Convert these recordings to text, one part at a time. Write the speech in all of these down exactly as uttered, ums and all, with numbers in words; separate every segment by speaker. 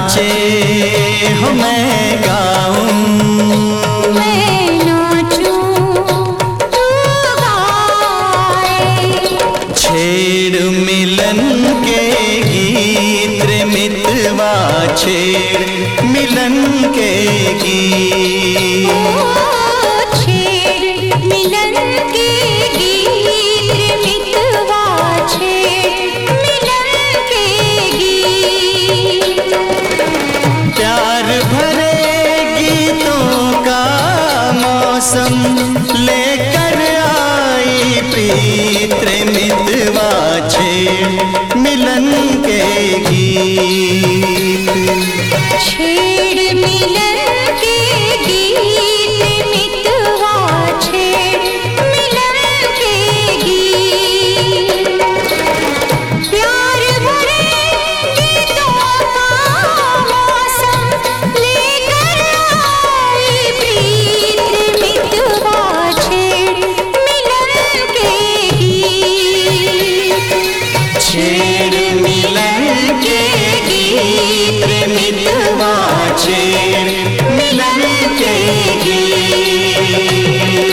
Speaker 1: नाचे हो मैं गाऊं,
Speaker 2: मैं नाचूं तू गाए।
Speaker 1: छेड़ मिलन के गीत रे मितवा, छेड़ मिलन के गीत।
Speaker 2: छेड़ मिलन के गीत रे मितवा, छेड़ मिलन के गीत।
Speaker 1: प्यार भरे गीतों का मौसम लेकर आई प्रीत रे मितवा, छेड़ मिलन के गीत।
Speaker 2: छेड़ मिलन के गीत मितवा, छेड़ मिलन के गीत। प्यार भरे गीतों का मौसम लेकर आई प्रीत मितवा, छेड़ मिलन के गीत।
Speaker 1: छेड़ मिलन के गीत रे मितवा, छेड़ मिलन के गीत।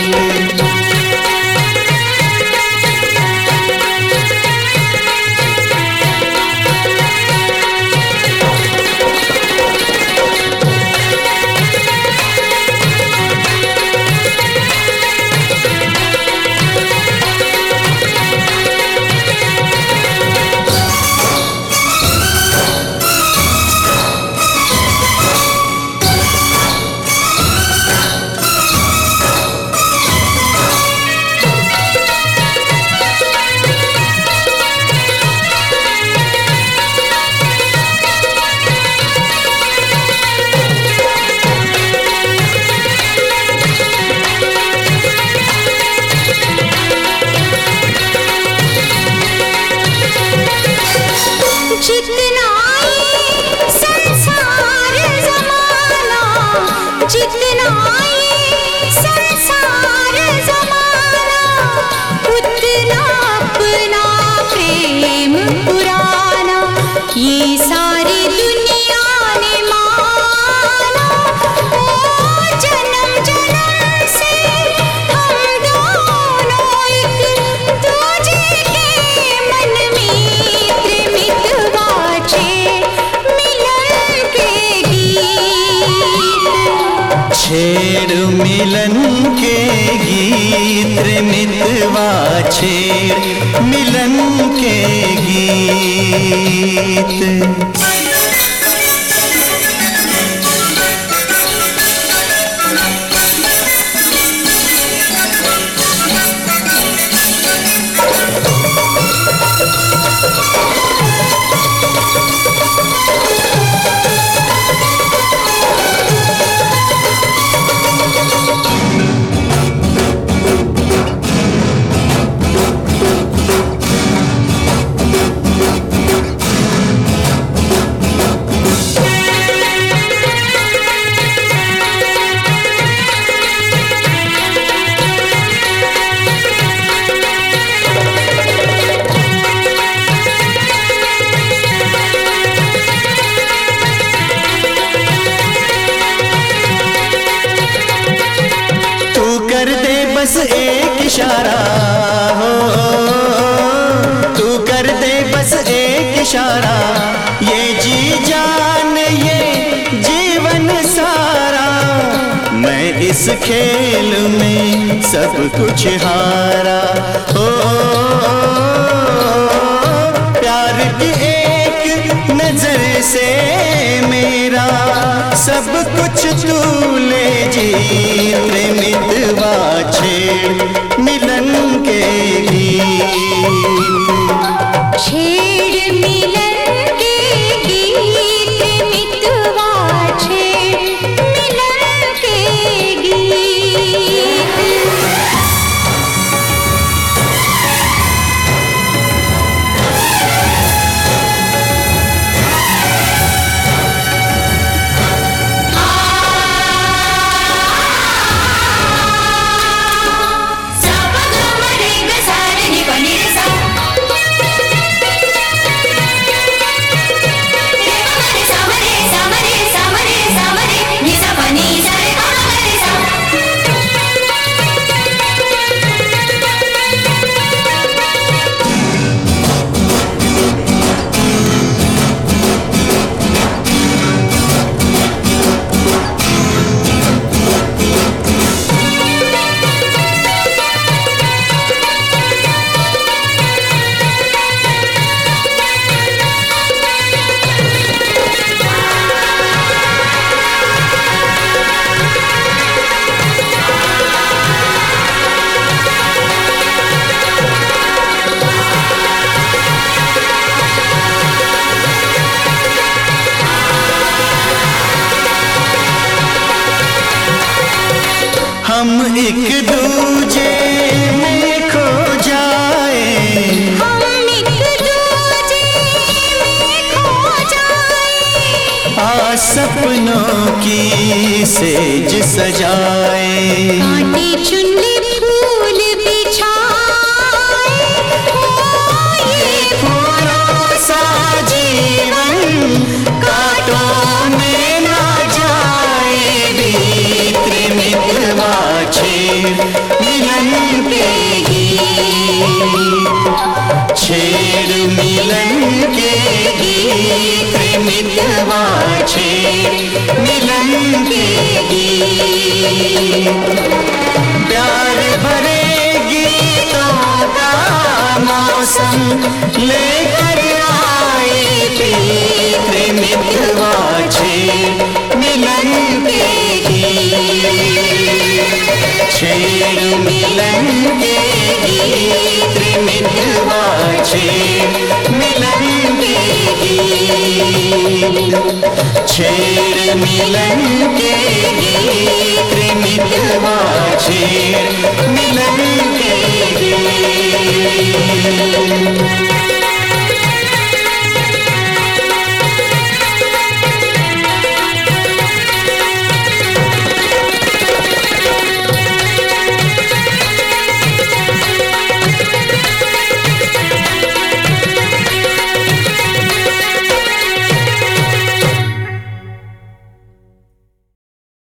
Speaker 2: जितना ये संसार ज़माना, जितना ये संसार ज़माना, उतना अपना प्रेम पुराना ये सारी दुनिया ने माना। ओ जन्म जन्म से हम दोनों एक दूजे के मन में मितवा, छेड़ मिलन के गीत।
Speaker 1: छेड़ मिलन के गीत रे मितवा, छेड़ मिलन के गीत। बस एक इशारा हो, तू कर दे बस एक इशारा, ये जी जान ये जीवन सारा। मैं इस खेल में सब कुछ हारा हो, प्यार की एक नजर से मेरा सब कुछ तू ले जी रे मितवा, छेड़ मिलन के गीत।
Speaker 2: छेड़ मिलन के गीत मितवा, छेड़ मिलन के गीत।
Speaker 3: Sa pag-umalig na sa rin, ipanilang
Speaker 1: हम एक दूजे में खो जाए,
Speaker 2: हम एक दूजे में खो जाए,
Speaker 1: आ सपनों की सेज सजाए,
Speaker 2: कांटे चुनरी फूल बिछाए, हो ये
Speaker 1: फूलों सा जीवन कांटों में ना जाए, बीत मितवा छेड़ मिलन के गीत, छेड़ मिलन के गीत, मितवा छेड़ मिलन के गीत, प्यार भरे गीतों का मौसम लेकर आए, प्रीत मितवा छेड़ मिलन के गीत, छेड़ मिलन के गीत, मितवा छेड़ मिलन के गीत, छेड़ मिलन के गीत, मितवा छेड़ मिलन के गीत।